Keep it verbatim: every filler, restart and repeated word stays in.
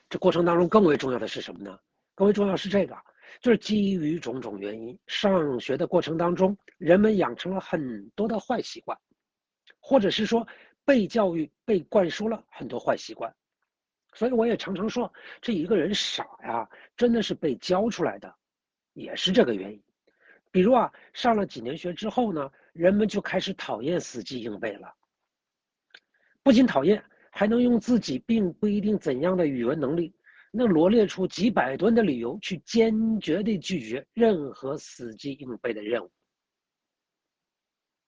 这过程当中更为重要的是什么呢？更为重要是这个，就是基于种种原因，上学的过程当中，人们养成了很多的坏习惯，或者是说被教育、被灌输了很多坏习惯。所以我也常常说，这一个人傻呀，真的是被教出来的，也是这个原因。比如啊，上了几年学之后呢，人们就开始讨厌死记硬背了。不仅讨厌，还能用自己并不一定怎样的语文能力，能罗列出几百吨的理由去坚决地拒绝任何死记硬背的任务。